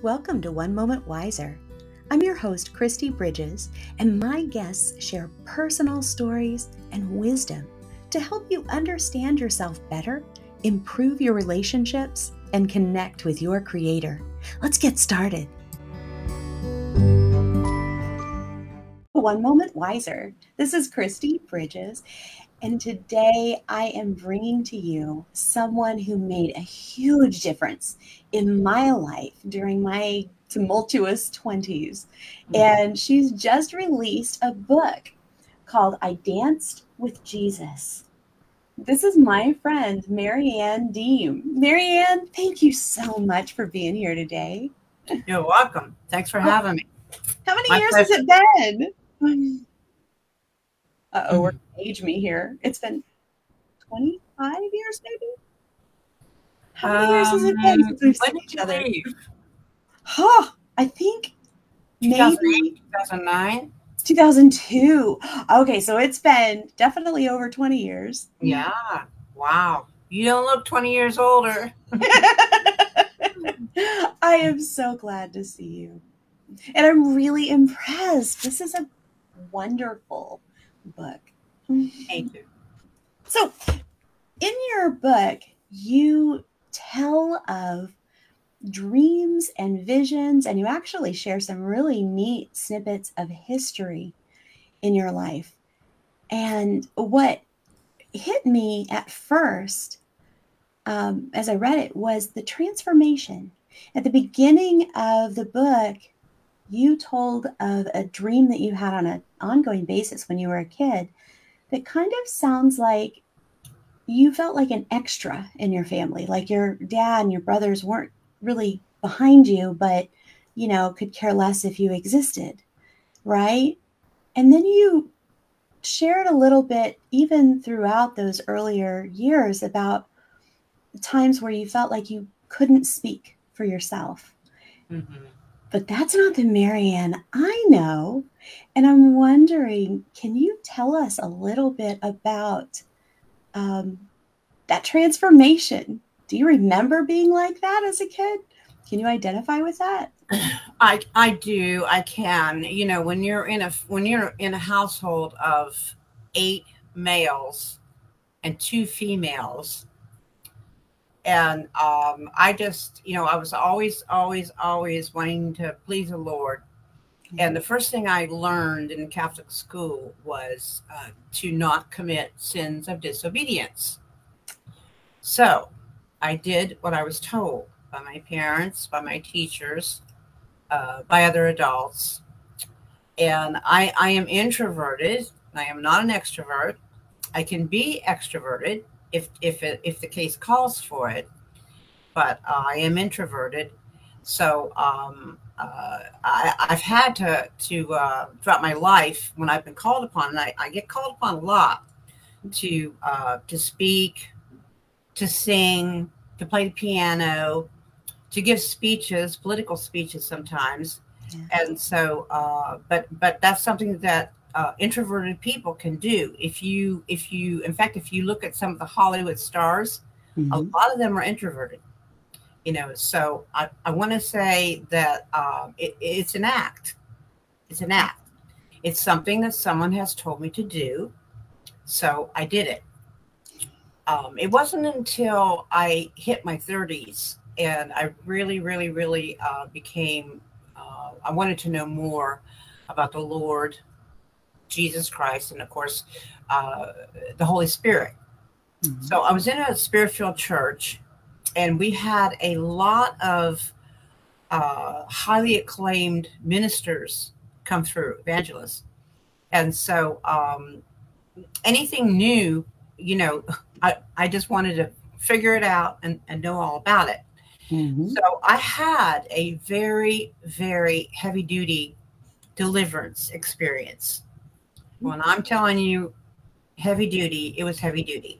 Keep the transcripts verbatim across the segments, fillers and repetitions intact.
Welcome to One Moment Wiser. I'm your host, Christy Bridges, and my guests share personal stories and wisdom to help you understand yourself better, improve your relationships, and connect with your Creator. Let's get started. One Moment Wiser. This is Christy Bridges, and today I am bringing to you someone who made a huge difference in my life during my tumultuous twenties. And she's just released a book called I Danced with Jesus. This is my friend, Marianne Deem. Marianne, thank you so much for being here today. You're welcome. Thanks for having me. How many My years pleasure. has it been? Uh-oh, we're gonna age me here. It's been twenty-five years, maybe? How many years has it been since we've When seen did each you other? leave? Huh, I think two thousand eight, maybe two thousand nine? two thousand two. Okay, so it's been definitely over twenty years. Yeah. Wow. You don't look twenty years older. I am so glad to see you. And I'm really impressed. This is a wonderful book. Thank you. So, in your book, you tell of dreams and visions, and you actually share some really neat snippets of history in your life. And what hit me at first, um, as I read it, was the transformation. At the beginning of the book, you told of a dream that you had on an ongoing basis when you were a kid that kind of sounds like you felt like an extra in your family, like your dad and your brothers weren't really behind you, but, you know, could care less if you existed, right? And then you shared a little bit, even throughout those earlier years, about times where you felt like you couldn't speak for yourself. Mm-hmm. But that's not the Marianne I know. And I'm wondering, can you tell us a little bit about um, that transformation? Do you remember being like that as a kid? Can you identify with that? I I do. I can. You know, when you're in a when you're in a household of eight males and two females, and um, I just, you know, I was always, always, always wanting to please the Lord. And the first thing I learned in Catholic school was uh, to not commit sins of disobedience. So I did what I was told by my parents, by my teachers, uh, by other adults. And I, I am introverted. I am not an extrovert. I can be extroverted if if it, if the case calls for it, but uh, I am introverted. So um, uh, I, I've had to to uh, throughout my life, when I've been called upon, and I, I get called upon a lot to uh, to speak, to sing, to play the piano, to give speeches, political speeches sometimes. Yeah. And so, uh, but but that's something that uh, introverted people can do. If you if you in fact, if you look at some of the Hollywood stars, mm-hmm. a lot of them are introverted. You know, so I, I want to say that um, it, it's an act. It's an act. It's something that someone has told me to do. So I did it. Um, it wasn't until I hit my thirties and I really, really, really uh, became, uh, I wanted to know more about the Lord, Jesus Christ, and of course, uh, the Holy Spirit. Mm-hmm. So I was in a spirit-filled church. And we had a lot of uh, highly acclaimed ministers come through, evangelists. And so um, anything new, you know, I, I just wanted to figure it out and, and know all about it. Mm-hmm. So I had a very, very heavy duty deliverance experience. When I'm telling you heavy duty, it was heavy duty.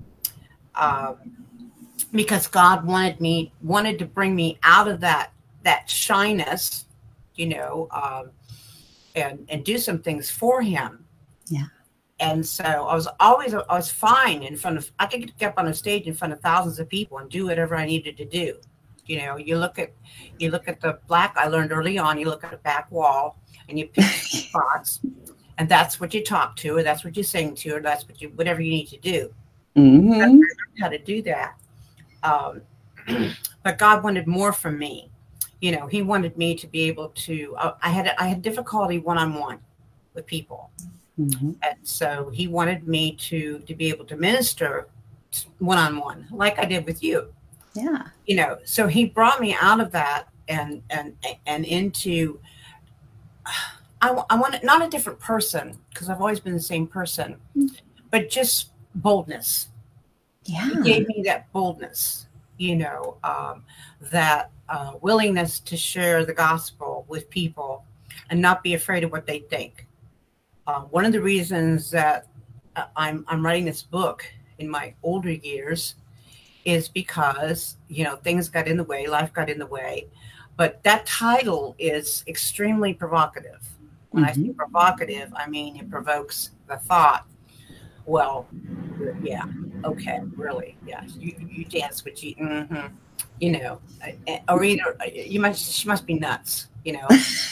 Um, Because God wanted me, wanted to bring me out of that that shyness, you know, um, and and do some things for Him. Yeah. And so I was always, I was fine in front of, I could get up on a stage in front of thousands of people and do whatever I needed to do. You know, you look at you look at the black. I learned early on. You look at the back wall and you pick spots, and that's what you talk to, or that's what you sing to, or that's what you whatever you need to do. Mm-hmm. I learned how to do that. Um, but God wanted more from me. You know, He wanted me to be able to. Uh, I had I had difficulty one on one with people, Mm-hmm. and so He wanted me to to be able to minister one on one, like I did with you. Yeah. You know, so He brought me out of that and and and into. I, I want not a different person, because I've always been the same person, but just boldness. Yeah. He gave me that boldness, you know, um, that uh, willingness to share the gospel with people and not be afraid of what they think. Uh, one of the reasons that uh, I'm I'm writing this book in my older years is because, you know, things got in the way, life got in the way, but that title is extremely provocative. When mm-hmm. I say provocative, I mean it provokes the thought. Well, yeah, okay, really, yeah. You you dance with you, mm-hmm. you know, or either you must she must be nuts, you know.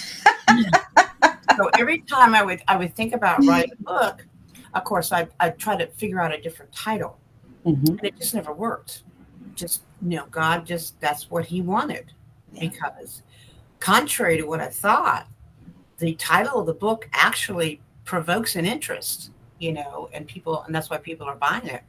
So every time I would I would think about writing a book, of course I I try to figure out a different title, mm-hmm. and it just never worked. Just you know, God just that's what He wanted, yeah. Because contrary to what I thought, the title of the book actually provokes an interest. You know, and people, and that's why people are buying it.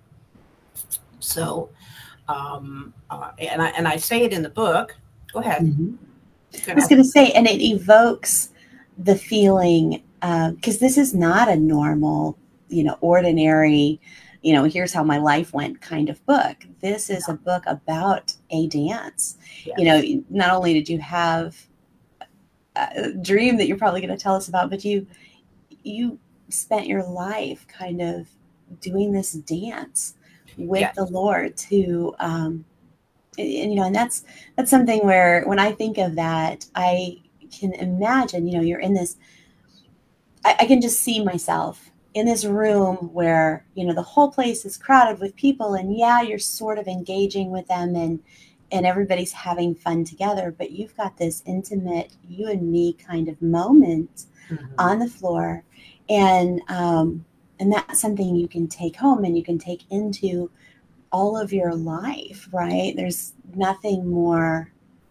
So, um, uh, and I and I say it in the book. Go ahead. Mm-hmm. I was going to say, and it evokes the feeling because uh, this is not a normal, you know, ordinary, you know, here's how my life went kind of book. This is yeah. a book about a dance. Yes. You know, not only did you have a dream that you're probably going to tell us about, but you you. spent your life kind of doing this dance with yes. the Lord to, um, and, and, you know, and that's, that's something where when I think of that, I can imagine, you know, you're in this, I, I can just see myself in this room where, you know, the whole place is crowded with people and yeah, you're sort of engaging with them and, and everybody's having fun together, but you've got this intimate, you and me kind of moment mm-hmm. on the floor. And um, and that's something you can take home and you can take into all of your life, right? There's nothing more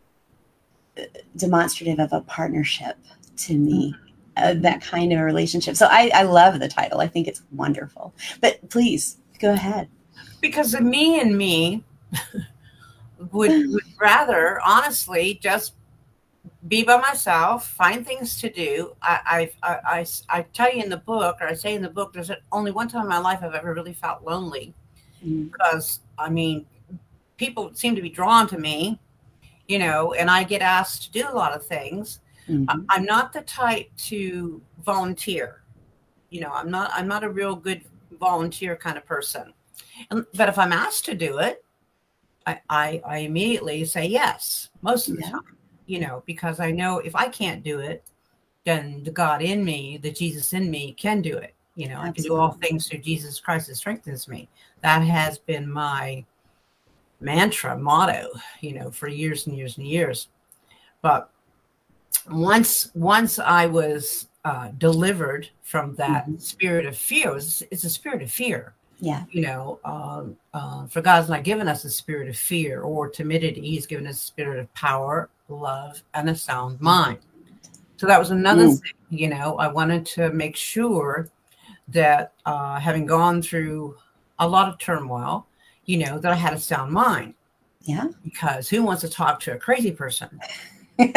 demonstrative of a partnership to me, mm-hmm. uh, that kind of a relationship. So I, I love the title. I think it's wonderful. But please, go ahead. Because of me and me would, would rather, honestly, just be by myself, find things to do. I, I, I, I, I tell you in the book, or I say in the book, there's only one time in my life I've ever really felt lonely. Mm. Because, I mean, people seem to be drawn to me, you know, and I get asked to do a lot of things. Mm-hmm. I'm not the type to volunteer. You know, I'm not, I'm not a real good volunteer kind of person. And, but if I'm asked to do it, I, I, I immediately say yes, most of the yeah. time. You know, because I know if I can't do it, then the God in me, the Jesus in me can do it. You know, Absolutely. I can do all things through Jesus Christ that strengthens me. That has been my mantra, motto, you know, for years and years and years. But once, once I was uh, delivered from that mm-hmm. spirit of fear, it was, it's a spirit of fear. Yeah. You know, um, uh, for God's not given us a spirit of fear or timidity. He's given us a spirit of power, love, and a sound mind. So that was another mm. thing, you know, I wanted to make sure that uh, having gone through a lot of turmoil, you know, that I had a sound mind. Yeah. Because who wants to talk to a crazy person? I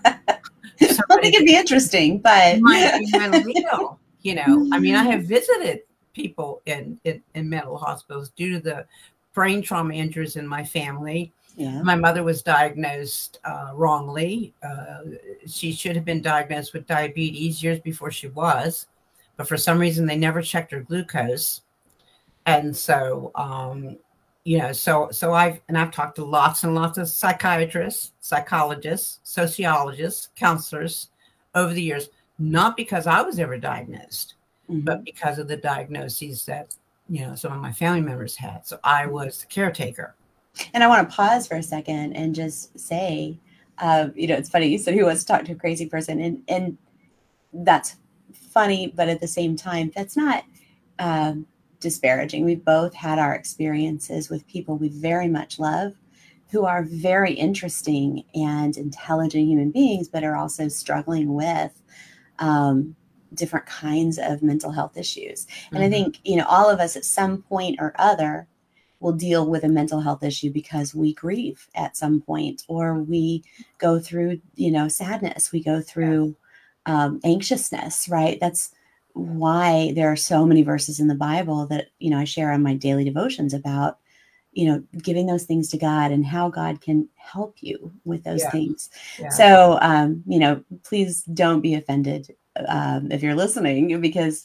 don't think it'd be interesting, but might be mentally ill, you know. I mean, I have visited people in, in, in mental hospitals due to the brain trauma injuries in my family. Yeah. My mother was diagnosed uh, wrongly. Uh, she should have been diagnosed with diabetes years before she was, but for some reason they never checked her glucose. And so, um, you know, so so I've and I've talked to lots and lots of psychiatrists, psychologists, sociologists, counselors over the years, not because I was ever diagnosed, mm-hmm. but because of the diagnoses that, you know, some of my family members had. So I was the caretaker. And I want to pause for a second and just say, uh, you know, it's funny. You said who wants to talk to a crazy person, and and that's funny, but at the same time, that's not um, disparaging. We've both had our experiences with people we very much love, who are very interesting and intelligent human beings, but are also struggling with um, different kinds of mental health issues. And mm-hmm. I think, you know, all of us at some point or other will deal with a mental health issue because we grieve at some point, or we go through, you know, sadness, we go through um, anxiousness, right? That's why there are so many verses in the Bible that, you know, I share on my daily devotions about, you know, giving those things to God and how God can help you with those yeah. things. Yeah. So, um, you know, please don't be offended um, if you're listening, because,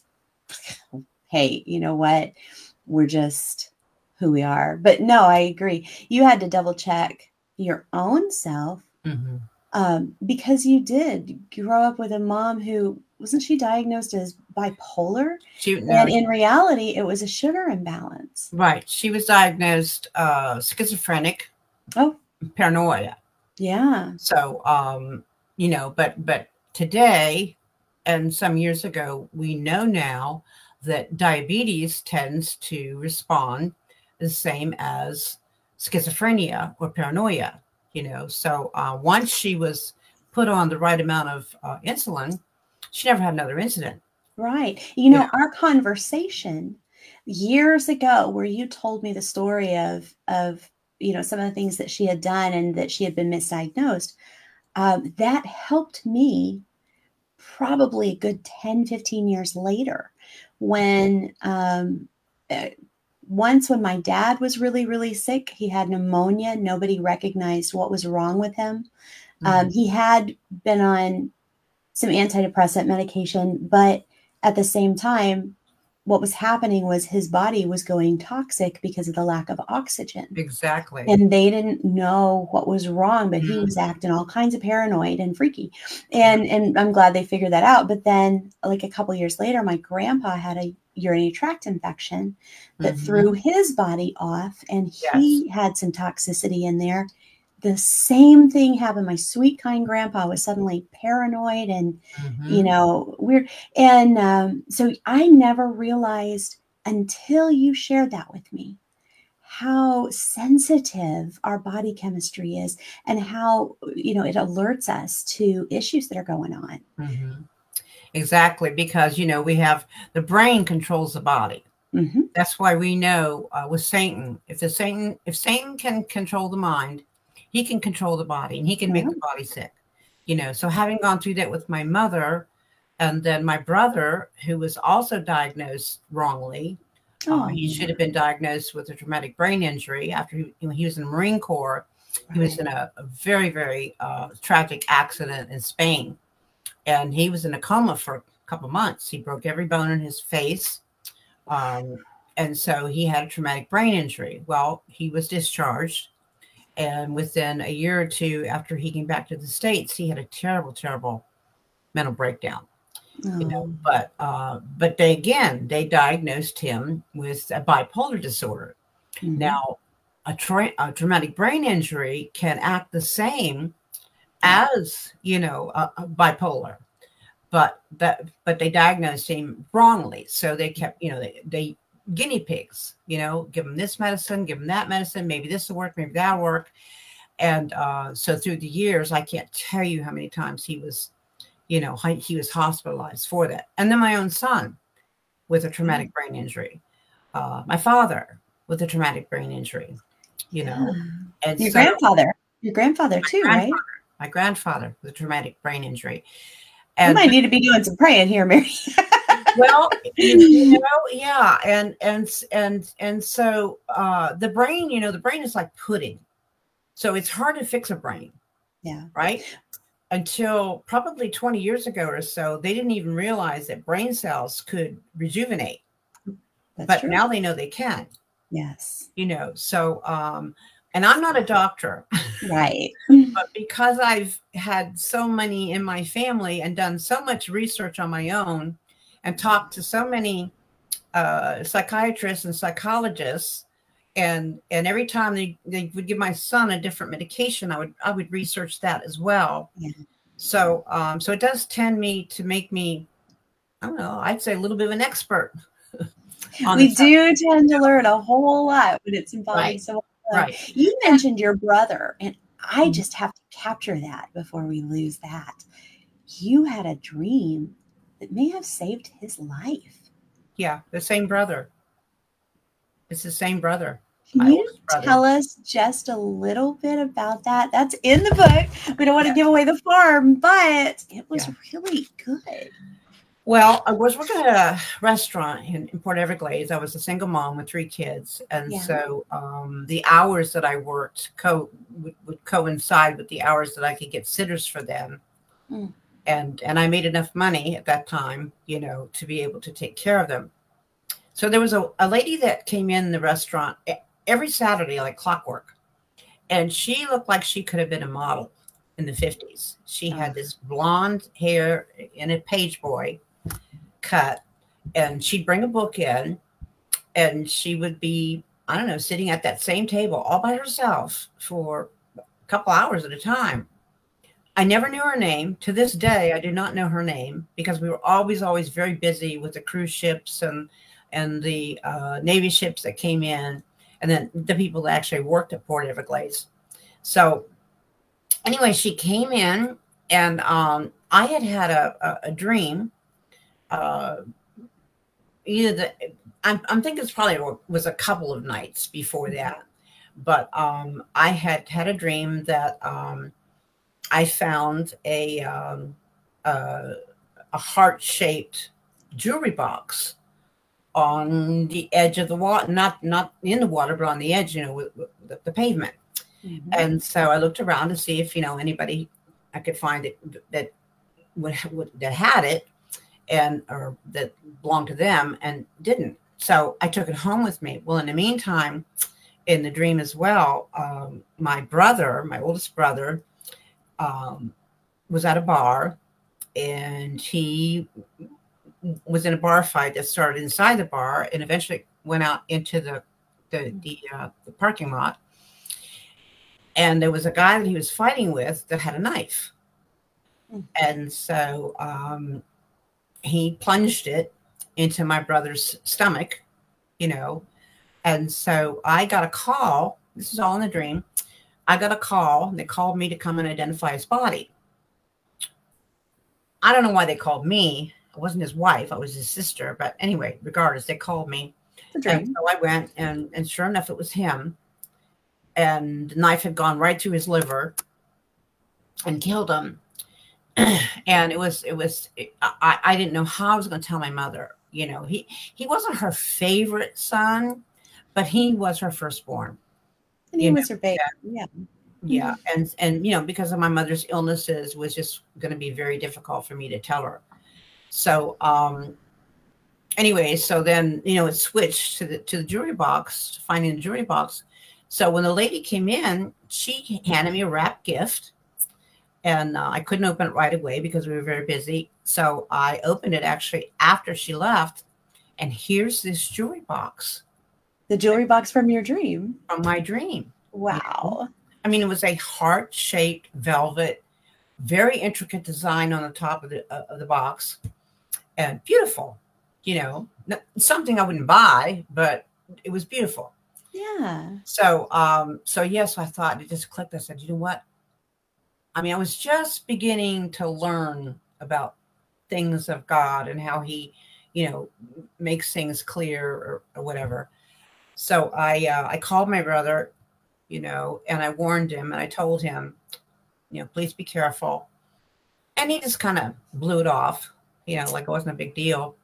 hey, you know what? We're just who we are. But no, I agree. You had to double check your own self mm-hmm. um, because you did grow up with a mom who, wasn't she diagnosed as bipolar? She, no, and in reality, it was a sugar imbalance. Right. She was diagnosed uh, schizophrenic. Oh, paranoia. Yeah. So, um, you know, but but today and some years ago, we know now that diabetes tends to respond the same as schizophrenia or paranoia, you know. So uh, once she was put on the right amount of uh, insulin, she never had another incident. Right. You know, yeah. Our conversation years ago where you told me the story of, of, you know, some of the things that she had done and that she had been misdiagnosed, um, that helped me probably a good ten, fifteen years later when, um, uh, once when my dad was really, really sick, he had pneumonia. Nobody recognized what was wrong with him. Mm-hmm. Um, he had been on some antidepressant medication, but at the same time, what was happening was his body was going toxic because of the lack of oxygen. Exactly. And they didn't know what was wrong, but he was acting all kinds of paranoid and freaky. And and I'm glad they figured that out. But then like a couple years later, my grandpa had a urinary tract infection that mm-hmm. threw his body off, and he yes. had some toxicity in there. The same thing happened. My sweet, kind grandpa was suddenly paranoid and, mm-hmm. you know, weird. And um, so I never realized until you shared that with me how sensitive our body chemistry is and how, you know, it alerts us to issues that are going on. Mm-hmm. Exactly. Because, you know, we have the brain controls the body. Mm-hmm. That's why we know uh, with Satan, if the Satan, if Satan can control the mind, he can control the body and he can make yeah. the body sick, you know. So having gone through that with my mother, and then my brother, who was also diagnosed wrongly, oh. uh, he should have been diagnosed with a traumatic brain injury after he, you know, he was in the Marine Corps. Right. He was in a, a very, very uh, tragic accident in Spain, and he was in a coma for a couple months. He broke every bone in his face, um, and so he had a traumatic brain injury. Well, he was discharged. And within a year or two after he came back to the States, he had a terrible, terrible mental breakdown. Oh. You know, but uh, but they again they diagnosed him with a bipolar disorder. Mm-hmm. Now, a, tra- a traumatic brain injury can act the same as you know a, a bipolar, but that but they diagnosed him wrongly. So they kept you know they they. guinea pigs, you know, give them this medicine, give them that medicine. Maybe this will work, maybe that'll work. And uh, so through the years, I can't tell you how many times he was, you know, he was hospitalized for that. And then my own son with a traumatic mm-hmm. brain injury, uh, my father with a traumatic brain injury, you know. Yeah. And your so, grandfather, your grandfather too, grandfather, right? My grandfather with a traumatic brain injury. And you might need to be doing some praying here, Mary. Well, you know, yeah, and and and and so uh, the brain, you know, the brain is like pudding, so it's hard to fix a brain. Yeah. Right. Until probably twenty years ago or so, they didn't even realize that brain cells could rejuvenate. That's but true. Now they know they can. Yes. You know, so um, and I'm not a doctor, right? But because I've had so many in my family and done so much research on my own, and talked to so many uh, psychiatrists and psychologists, And and every time they, they would give my son a different medication, I would I would research that as well. Yeah. So um, so it does tend me to make me, I don't know, I'd say a little bit of an expert. on We the do subject. tend to learn a whole lot when it's involving Right. someone. Right. You mentioned your brother, and I Mhm. just have to capture that before we lose that. You had a dream that may have saved his life. Yeah, the same brother. It's the same brother. Can My you oldest brother. tell us just a little bit about that? That's in the book. We don't want Yeah. to give away the farm, but it was Yeah. really good. Well, I was working at a restaurant in, in Port Everglades. I was a single mom with three kids. And Yeah. so um, the hours that I worked co- would, would coincide with the hours that I could get sitters for them. Mm. And, and I made enough money at that time, you know, to be able to take care of them. So there was a, a lady that came in the restaurant every Saturday, like clockwork. And she looked like she could have been a model in the fifties. She Oh. had this blonde hair in a page boy cut, and she'd bring a book in, and she would be, I don't know, sitting at that same table all by herself for a couple hours at a time. I never knew her name. To this day, I do not know her name, because we were always, always very busy with the cruise ships and and the uh, Navy ships that came in, and then the people that actually worked at Port Everglades. So anyway, she came in, and um, I had had a, a, a dream. Uh, either the, I'm, I'm thinking it's probably was a couple of nights before that, but um, I had had a dream that um, I found a um, uh, a heart-shaped jewelry box on the edge of the water, not not in the water, but on the edge, you know, with, with the, the pavement. Mm-hmm. And so I looked around to see if, you know, anybody I could find it that would, would that had it, and or that belonged to them, and didn't. So I took it home with me. Well, in the meantime, in the dream as well, um, my brother, my oldest brother, um, was at a bar, and he was in a bar fight that started inside the bar and eventually went out into the the the, uh, the parking lot. And there was a guy that he was fighting with that had a knife. Mm. And so um, he plunged it into my brother's stomach, you know. And so I got a call. This is all in the dream. I got a call. And they called me to come and identify his body. I don't know why they called me. I wasn't his wife. I was his sister. But anyway, regardless, they called me. And so I went, and, and sure enough, it was him. And the knife had gone right through his liver and killed him. And it was, it was, it, I, I didn't know how I was going to tell my mother. You know, he, he wasn't her favorite son, but he was her firstborn. And he was know? her baby. Yeah. Yeah. And, and, you know, because of my mother's illnesses, was just going to be very difficult for me to tell her. So, um, anyway, so then, you know, it switched to the, to the jewelry box, finding the jewelry box. So when the lady came in, she handed me a wrapped gift, and uh, I couldn't open it right away because we were very busy. So I opened it actually after she left, and here's this jewelry box. The jewelry box from your dream? From my dream. Wow. You know? I mean, it was a heart-shaped velvet, very intricate design on the top of the, uh, of the box, and beautiful, you know, something I wouldn't buy, but it was beautiful. Yeah. So, um, so yes, I thought, it just clicked. I said, you know what? I mean, I was just beginning to learn about things of God and how he, you know, makes things clear, or, or whatever. So I, uh, I called my brother, you know, and I warned him, and I told him, you know, please be careful. And he just kind of blew it off, you know, like it wasn't a big deal.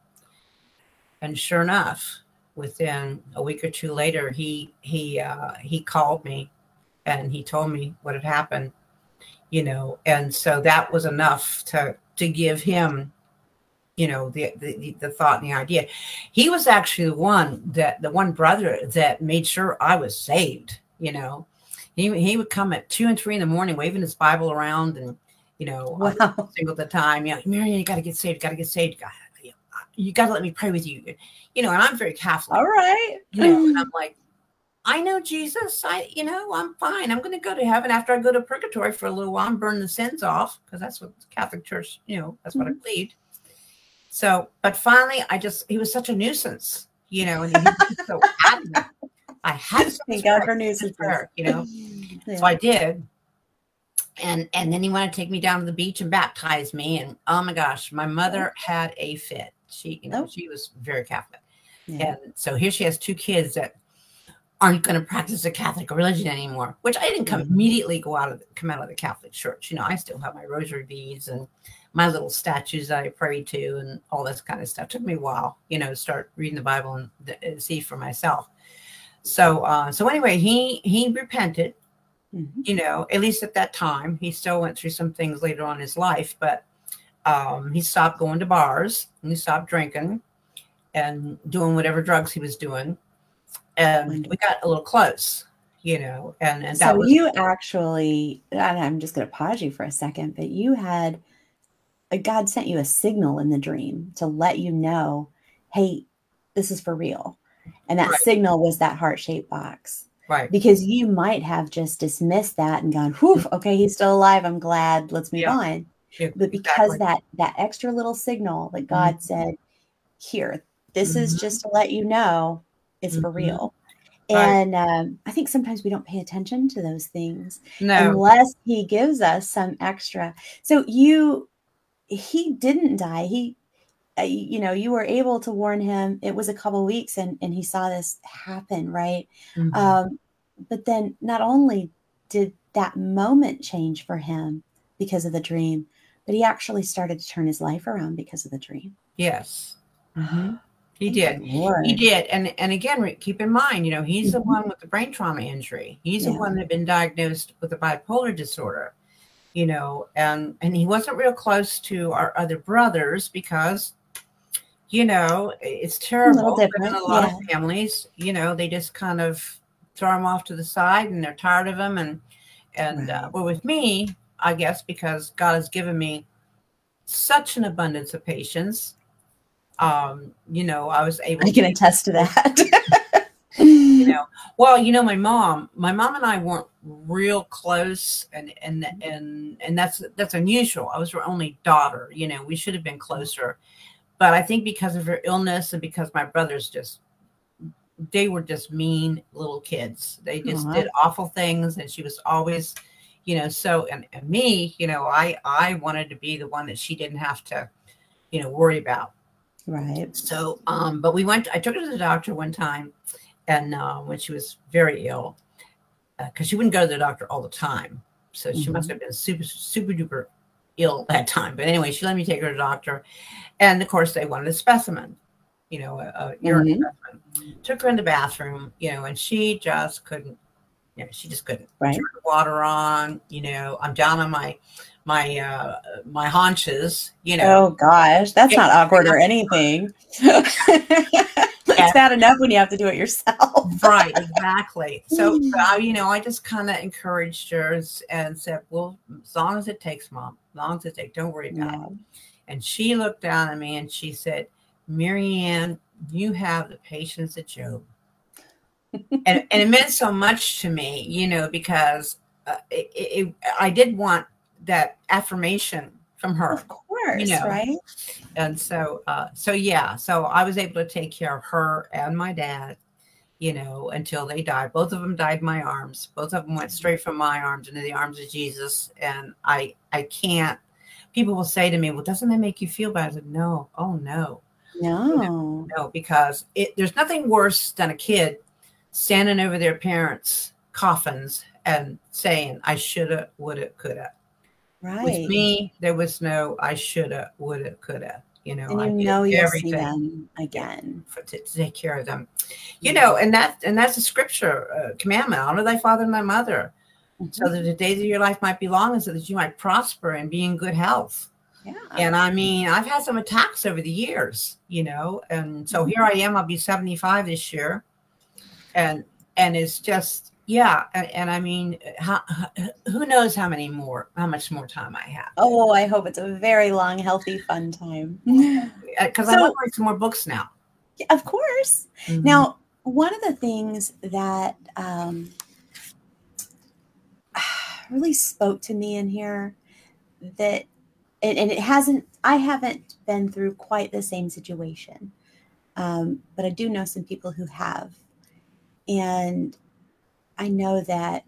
And sure enough, within a week or two later, he he uh, he called me, and he told me what had happened, you know, and so that was enough to to give him, you know, the the, the thought and the idea. He was actually the one that the one brother that made sure I was saved. You know, he he would come at two and three in the morning, waving his Bible around, and you know, wow. single the time, you know, Marian, you got to get saved, you got to get saved, you got you got to let me pray with you, you know, and I'm very Catholic. All right. You know, and I'm like, I know Jesus. I, you know, I'm fine. I'm going to go to heaven after I go to purgatory for a little while and burn the sins off, because that's what the Catholic Church, you know, that's what I believed. So, but finally, I just, he was such a nuisance, you know, and he was just so adamant. I had to Thank God for nuisances, you know. Yeah. So I did. And and then he wanted to take me down to the beach and baptize me. And oh my gosh, my mother had a fit. She, you know, oh. she was very Catholic. Yeah. And so here she has two kids that aren't going to practice the Catholic religion anymore, which I didn't come mm-hmm. immediately go out of the, come out of the Catholic Church. You know, I still have my rosary beads and my little statues that I pray to and all this kind of stuff. It took me a while, you know, to start reading the Bible and, and see for myself. So, uh, so anyway, he, he repented, mm-hmm. you know, at least at that time. He still went through some things later on in his life, but um, he stopped going to bars and he stopped drinking and doing whatever drugs he was doing. And we got a little close, you know, and, and that so was. You actually, and I'm just going to pause you for a second, but you had, God sent you a signal in the dream to let you know, hey, this is for real. And that right. signal was that heart-shaped box. Right. Because you might have just dismissed that and gone, whew, okay, he's still alive. I'm glad. Let's move yeah. on. Yeah, but because exactly. that, that extra little signal that God mm-hmm. said, here, this mm-hmm. is just to let you know it's mm-hmm. for real. And right. um, I think sometimes we don't pay attention to those things no. unless he gives us some extra. So you, he didn't die. He, uh, you know, you were able to warn him. It was a couple of weeks and, and he saw this happen. Right. Mm-hmm. Um, but then not only did that moment change for him because of the dream, but he actually started to turn his life around because of the dream. Yes. Mm-hmm. He did. He did. And and again, keep in mind, you know, he's mm-hmm. the one with the brain trauma injury. He's yeah. the one that had been diagnosed with a bipolar disorder, you know, and, and he wasn't real close to our other brothers because, you know, it's terrible. But in a lot yeah. of families, you know, they just kind of throw him off to the side and they're tired of him. And, and right. uh, well, with me, I guess, because God has given me such an abundance of patience. Um, you know, I was able I can to, attest to that. you know, well, you know, my mom, my mom and I weren't real close and, and, and, and that's, that's unusual. I was her only daughter, you know, we should have been closer, but I think because of her illness and because my brothers just, they were just mean little kids. They just uh-huh. did awful things. And she was always, you know, so, and, and me, you know, I, I wanted to be the one that she didn't have to, you know, worry about. Right. So, um, but we went, I took her to the doctor one time and, uh, when she was very ill, uh, cause she wouldn't go to the doctor all the time. So mm-hmm. she must've been super, super duper ill that time. But anyway, she let me take her to the doctor. And of course they wanted a specimen, you know, a, a urine mm-hmm. specimen. Took her in the bathroom, you know, and she just couldn't, you know, she just couldn't right. turn the water on, you know, I'm down on my, my, uh, my haunches, you know. Oh gosh, that's not awkward or anything. It's bad enough when you have to do it yourself. Right, exactly. So, uh, you know, I just kind of encouraged her and said, well, as long as it takes, Mom, as long as it takes, don't worry about yeah. it. And she looked down at me and she said, Marianne, you have the patience of Job. and, and it meant so much to me, you know, because uh, it, it, I did want that affirmation from her, of course, you know? Right? And so, uh, so yeah, so I was able to take care of her and my dad, you know, until they died. Both of them died in my arms. Both of them went straight from my arms into the arms of Jesus. And I, I can't. People will say to me, "Well, doesn't that make you feel bad?" I said, "No, oh no, no, no, no," because it, there's nothing worse than a kid standing over their parents' coffins and saying, "I shoulda, woulda, coulda." Right. With me, there was no I shoulda, woulda, coulda. You know, and you I know you'll see them again for, to, to take care of them. You know, and that and that's a scripture uh, commandment: honor thy father and thy mother, mm-hmm. so that the days of your life might be long, and so that you might prosper and be in good health. Yeah. And I mean, I've had some attacks over the years. You know, and so mm-hmm. here I am. I'll be seventy-five this year, and and it's just. Yeah, and, and I mean, how, who knows how many more, how much more time I have? Oh, I hope it's a very long, healthy, fun time. Because so, I want to write some more books now. Of course. Mm-hmm. Now, one of the things that um, really spoke to me in here that, and, and it hasn't, I haven't been through quite the same situation, um, but I do know some people who have. And I know that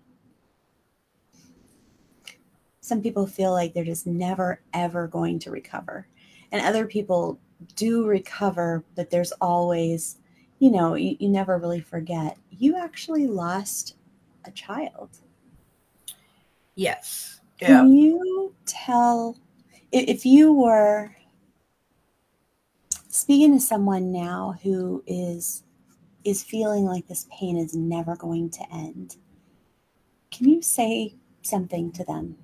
some people feel like they're just never, ever going to recover. And other people do recover, but there's always, you know, you, you never really forget. You actually lost a child. Yes. Yeah. Can you tell if you were speaking to someone now who is is feeling like this pain is never going to end? Can you say something to them?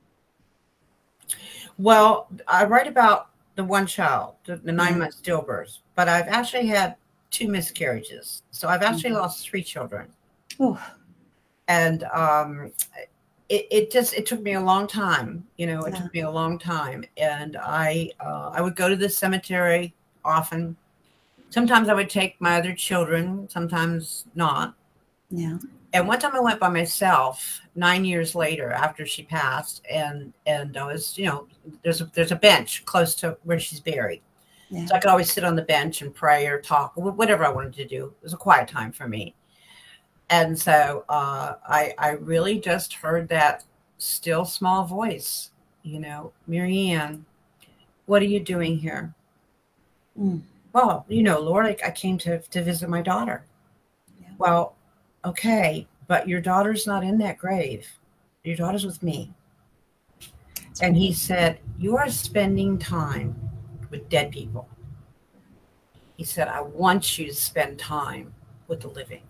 Well, I write about the one child, the, the nine Yeah. month stillbirth, but I've actually had two miscarriages. So I've actually Mhm. lost three children. Oh, And um, it, it just, it took me a long time, you know, it yeah. took me a long time. And I, uh, I would go to the cemetery often. Sometimes I would take my other children, sometimes not. Yeah. And one time I went by myself nine years later after she passed, and and I was, you know, there's a there's a bench close to where she's buried, Yeah. so I could always sit on the bench and pray or talk or whatever I wanted to do. It was a quiet time for me, and so uh, I I really just heard that still small voice, you know, Marianne, what are you doing here? Mm. Well, you know, Lord, I, I came to to visit my daughter. Yeah. Well, okay, but your daughter's not in that grave. Your daughter's with me. And he said, you are spending time with dead people. He said, I want you to spend time with the living.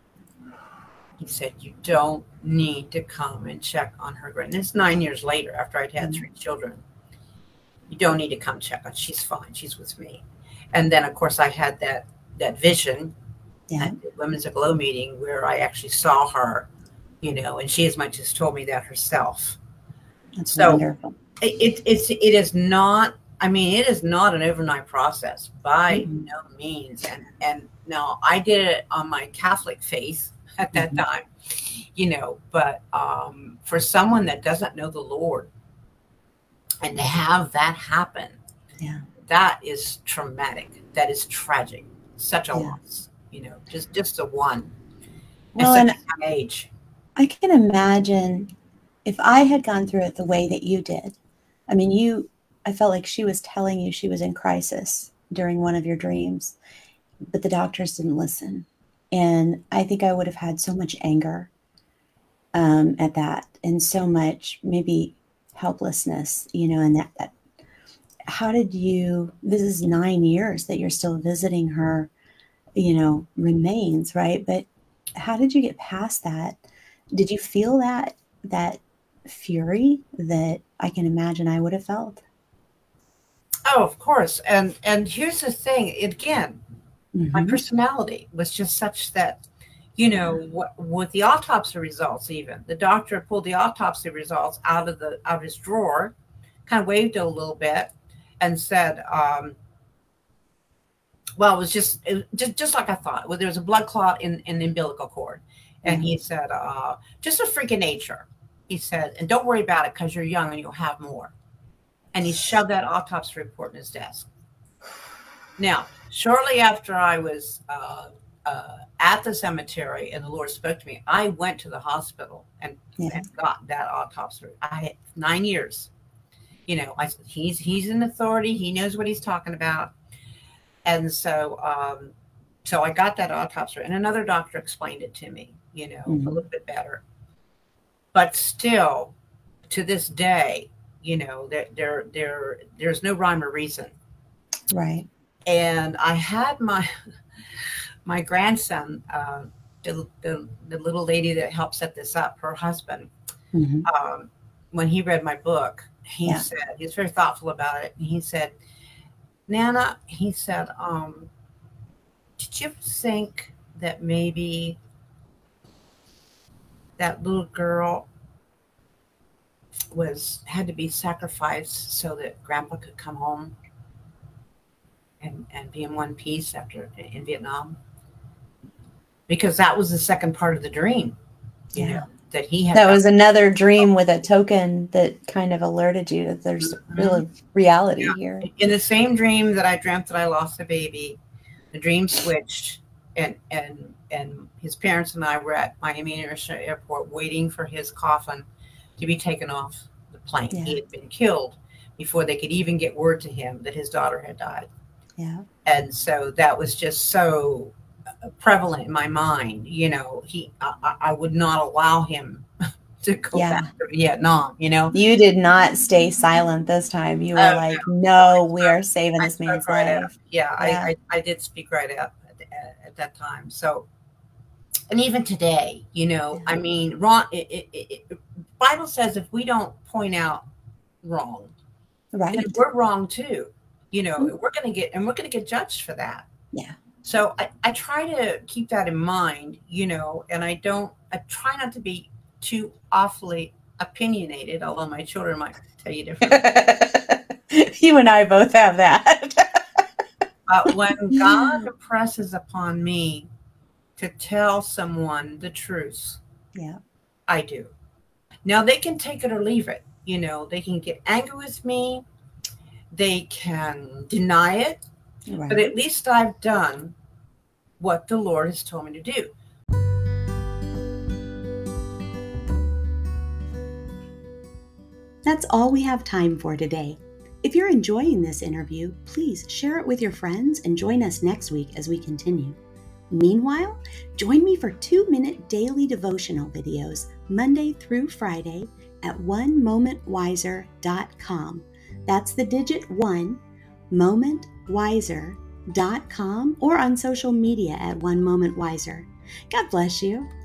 He said, you don't need to come and check on her. And it's nine years later after I'd had Mm. three children. You don't need to come check on. She's fine. She's with me. And then, of course, I had that that vision Yeah. at the Women's Aglow meeting where I actually saw her, you know, and she as much as told me that herself. That's So wonderful. it, it it's it is not, I mean, it is not an overnight process by Mm-hmm. no means. And and now I did it on my Catholic faith at that Mm-hmm. time, you know, but um, for someone that doesn't know the Lord and to have that happen, Yeah. that is traumatic. That is tragic. Such a Yeah. loss, you know, just just a one at Well, such and a young age. I can imagine if I had gone through it the way that you did. I mean, you, I felt like she was telling you she was in crisis during one of your dreams, but the doctors didn't listen. And I think I would have had so much anger um, at that, and so much maybe helplessness, you know, and that, that, how did you, this is nine years that you're still visiting her, you know, remains, right? But how did you get past that? Did you feel that that fury that I can imagine I would have felt? Oh, of course. And and here's the thing. Again, my Hmm. personality was just such that, you know, what, with the autopsy results, even the doctor pulled the autopsy results out of the out of his drawer, kind of waved it a little bit, and said, um, "Well, it was just it, was just just like I thought. Well, there was a blood clot in in the umbilical cord," and Yeah. he said, uh, "Just a freak of nature." He said, "And don't worry about it because you're young and you'll have more." And he shoved that autopsy report in his desk. Now, shortly after I was uh, uh, at the cemetery and the Lord spoke to me, I went to the hospital and, Yeah. and got that autopsy. I had nine years. You know, I, he's he's an authority. He knows what he's talking about, and so um, so I got that autopsy, and another doctor explained it to me. You know, a Hmm. little bit better, but still, to this day, you know, there there there there's no rhyme or reason. Right. And I had my my grandson, uh, the, the, the little lady that helped set this up, her husband, Hmm. um, when he read my book, he Yeah. said, he was very thoughtful about it. And he said, Nana, he said, um, did you ever think that maybe that little girl was had to be sacrificed so that grandpa could come home and, and be in one piece after in Vietnam? because that was the second part of the dream, you Yeah. know, that he had. That was another dream with a token that kind of alerted you that there's Mhm. real reality Yeah. here. In the same dream that I dreamt that I lost a baby, the dream switched, and and and his parents and I were at Miami International Airport waiting for his coffin to be taken off the plane. Yeah. He had been killed before they could even get word to him that his daughter had died. Yeah. And so that was just so prevalent in my mind. You know, he, I, I would not allow him to go Yeah. back to Vietnam, you know. You did not stay silent this time. You were Oh, like, no. no, we are saving I this man's spoke right life. out. Yeah, Yeah. I, I, I did speak right out at, the, at that time. So, and even today, you know, Yeah. I mean, wrong. It, it, it, it, Bible says if we don't point out wrong, Right. then we're wrong too. You know, Mhm. we're going to get, and we're going to get judged for that. Yeah. So I, I try to keep that in mind, you know, and I don't, I try not to be too awfully opinionated, although my children might tell you different. You and I both have that. But when God impresses upon me to tell someone the truth, Yeah. I do. Now they can take it or leave it. You know, they can get angry with me. They can deny it. Right. But at least I've done what the Lord has told me to do. That's all we have time for today. If you're enjoying this interview, please share it with your friends and join us next week as we continue. Meanwhile, join me for two-minute daily devotional videos Monday through Friday at one moment wiser dot com. That's the digit one, moment wiser dot com, or on social media at one moment wiser. God bless you.